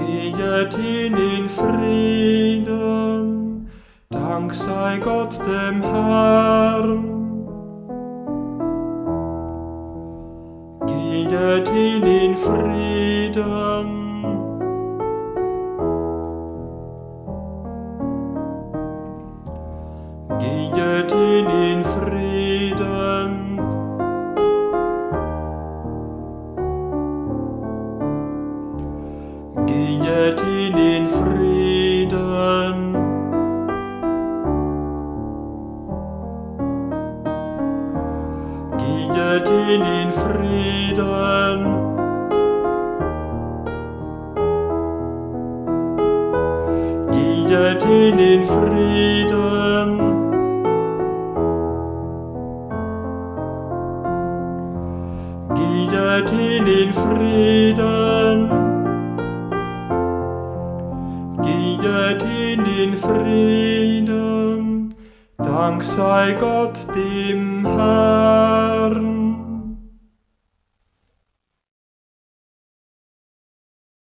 Gehet hin in Frieden, Dank sei Gott dem Herrn. Gehet hin in Frieden. Gehet hin in Frieden. Gehet hin in Frieden. Gehet hin in Frieden. Gehet hin in Frieden. Gehet hin in Frieden. Gehet hin in Frieden. Dank sei Gott dem Herrn.